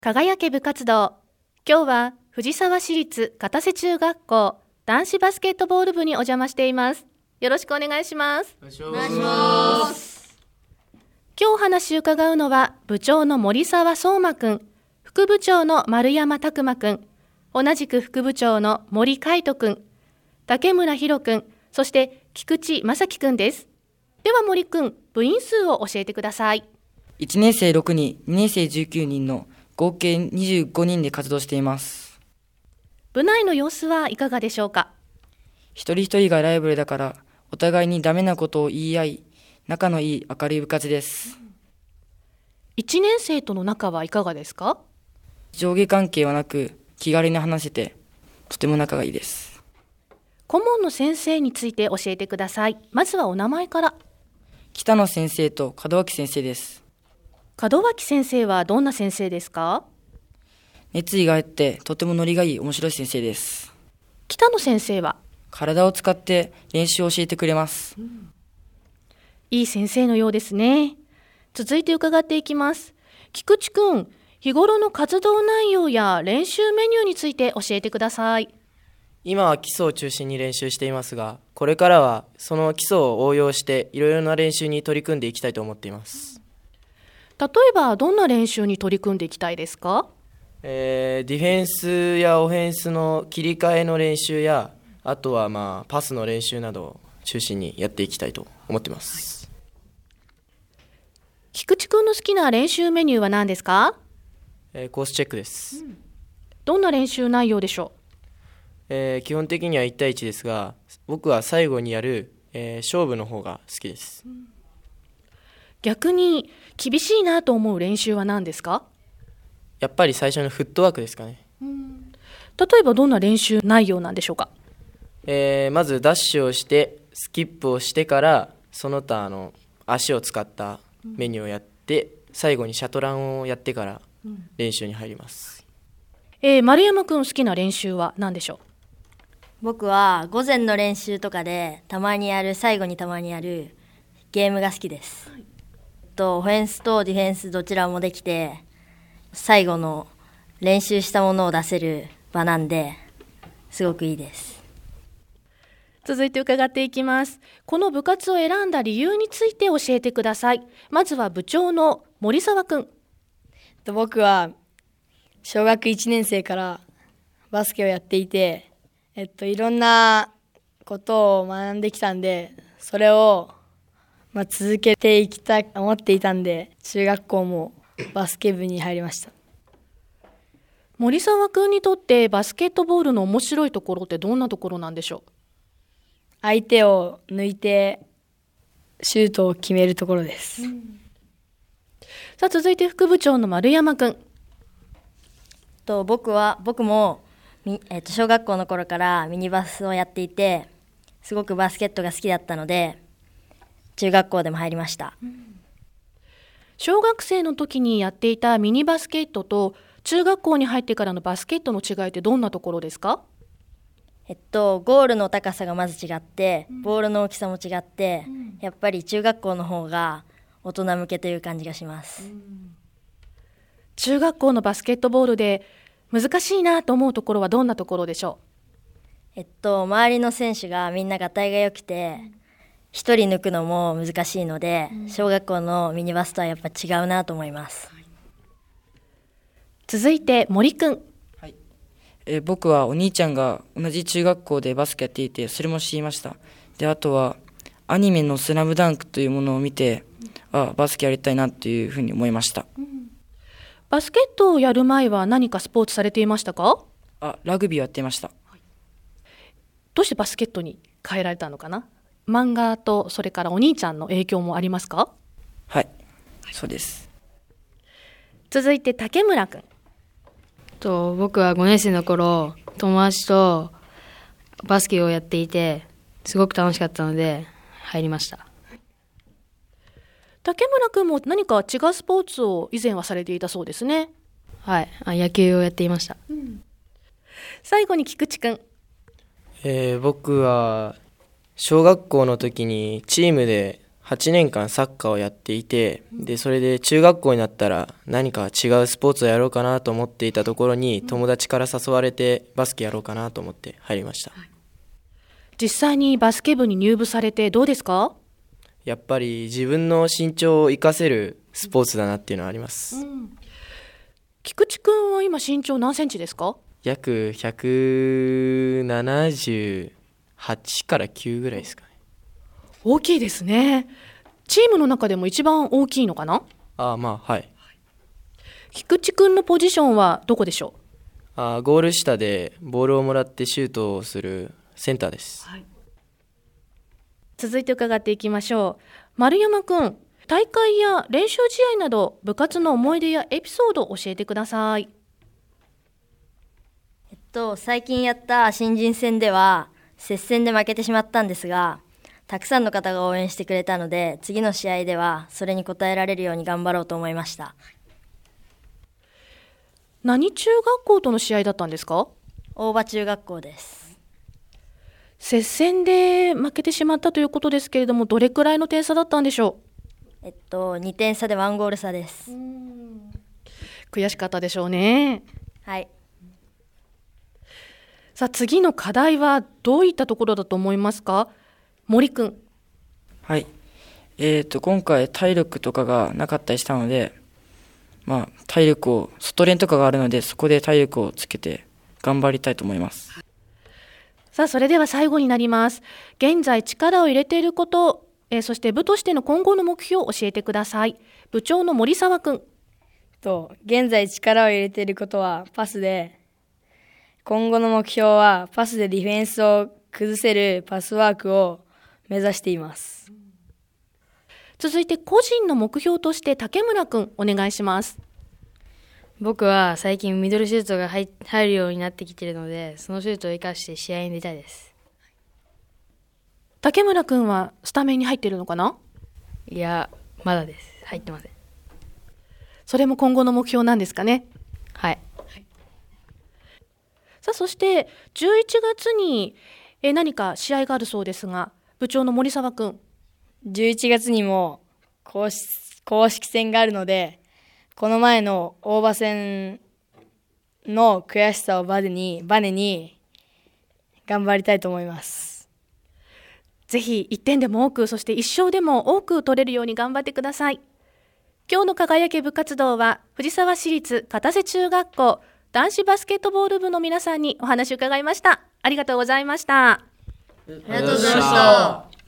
輝け部活動。今日は藤沢市立片瀬中学校男子バスケットボール部にお邪魔しています。よろしくお願いします。 お願いします。 今日お話を伺うのは部長の森沢相馬くん、副部長の丸山拓馬くん、同じく副部長の森海斗くん、竹村博くん、そして菊池正樹くんです。では森くん、部員数を教えてください。 1年生6人、2年生19人の合計25人で活動しています。 部内の様子はいかがでしょうか？ 一人一人がライバルだからお互いにダメなことを言い合い、仲のいい明るい部活です。 1年生との仲はいかがですか？ 上下関係はなく気軽に話せてとても仲がいいです。 顧問の先生について教えてください。まずはお名前から。 北野先生と門脇先生です。 門脇先生はどんな先生ですか？ 熱意があってとてもノリがいい面白い先生です。 北野先生は体を使って練習を教えてくれます。 いい先生のようですね。続いて伺っていきます。菊池くん、日頃の活動内容や練習メニューについて教えてください。 今は基礎を中心に練習していますが、これからはその基礎を応用していろいろな練習に取り組んでいきたいと思っています。 例えばどんな練習に取り組んでいきたいですか？ ディフェンスやオフェンスの切り替えの練習や、あとはパスの練習などを中心にやっていきたいと思っています。 菊池くんの好きな練習メニューは何ですか？ コースチェックです。 どんな練習内容でしょう？ 基本的には1対1ですが、僕は最後にやる、勝負の方が好きです。 逆に厳しいなと思う練習は何ですか？ やっぱり最初のフットワークですかね。 例えばどんな練習内容なんでしょうか？ まずダッシュをしてスキップをしてからその他足を使ったメニューをやって、最後にシャトランをやってから練習に入ります。 丸山くん好きな練習は何でしょう？ 僕は午前の練習とかで最後にたまにやるゲームが好きです。オフェンスとディフェンスどちらもできて、最後の練習したものを出せる場なんで、すごくいいです。 続いて伺っていきます。この部活を選んだ理由について教えてください。まずは部長の森沢くん。 僕は小学1年生からバスケをやっていて、いろんなことを学んできたんで、それを続けていきたいと思っていたんで、中学校もバスケ部に入りました。 森沢くんにとってバスケットボールの面白いところってどんなところなんでしょう？ 相手を抜いてシュートを決めるところです。 さあ続いて副部長の丸山くん。 僕も小学校の頃からミニバスをやっていて、すごくバスケットが好きだったので中学校でも入りました。 小学生の時にやっていたミニバスケットと中学校に入ってからのバスケットの違いってどんなところですか？ ゴールの高さがまず違って、ボールの大きさも違って、やっぱり中学校の方が大人向けという感じがします。 中学校のバスケットボールで難しいなと思うところはどんなところでしょう？周りの選手がみんながたいが良くて、一人抜くのも難しいので、小学校のミニバスとはやっぱ違うなと思います。 続いて森くん。 僕はお兄ちゃんが同じ中学校でバスケやっていて、それも知りました。で、あとはアニメのスラムダンクというものを見て、バスケやりたいなというふうに思いました。 バスケットをやる前は何かスポーツされていましたか？ ラグビーをやっていました。 どうしてバスケットに変えられたのかな？漫画とそれからお兄ちゃんの影響もありますか？ はい、そうです。 続いて竹村くん。 僕は5年生の頃、友達とバスケをやっていて、すごく楽しかったので入りました。 竹村くんも何か違うスポーツを以前はされていたそうですね。 はい、野球をやっていました。 最後に菊池くん。 僕は小学校の時にチームで 8年間サッカーをやっていて、でそれで中学校になったら何か違うスポーツをやろうかなと思っていたところに、友達から誘われてバスケやろうかなと思って入りました。 実際にバスケ部に入部されてどうですか？ やっぱり自分の身長を生かせるスポーツだなっていうのはあります。 菊池くんは今身長何センチですか？ 約178から9ぐらいですかね。 大きいですね。チームの中でも一番大きいのかな？ まあはい。 菊池くんのポジションはどこでしょゴール下でボールをもらってシュートをするセンターです。 続いて伺っていきましょう。丸山くん、大会や練習試合など部活の思い出やエピソードを教えてください。 最近やった新人戦では接戦で負けてしまったんですが、たくさんの方が応援してくれたので、次の試合ではそれに応えられるように頑張ろうと思いました。 何中学校との試合だったんですか？ 大場中学校です。 接戦で負けてしまったということですけれども、どれくらいの点差だったんでしょう？2点差で1ゴール差です。 悔しかったでしょうね。 はい。 さあ、次の課題はどういったところだと思いますか？森くん。 はい。今回体力とかがなかったりしたので、体力を、外練とかがあるので、そこで体力をつけて頑張りたいと思います。 さあ、それでは最後になります。現在力を入れていること、そして部としての今後の目標を教えてください。部長の森沢くん。 現在力を入れていることはパスで、今後の目標はパスでディフェンスを崩せるパスワークを目指しています。 続いて個人の目標として竹村くん、お願いします。 僕は最近ミドルシュートが入るようになってきているので、そのシュートを生かして試合に出たいです。 竹村くんはスタメンに入っているのかな？ いや、まだです。入ってません。 それも今後の目標なんですかね？ はい。 さあ、そして11月に何か試合があるそうですが、部長の森沢くん。 11月にも公式戦があるので、この前の大場戦の悔しさをバネに頑張りたいと思います。 ぜひ1点でも多く、そして1勝でも多く取れるように頑張ってください。今日の輝け部活動は藤沢市立片瀬中学校男子バスケットボール部の皆さんにお話を伺いました。ありがとうございました。 ありがとうございました。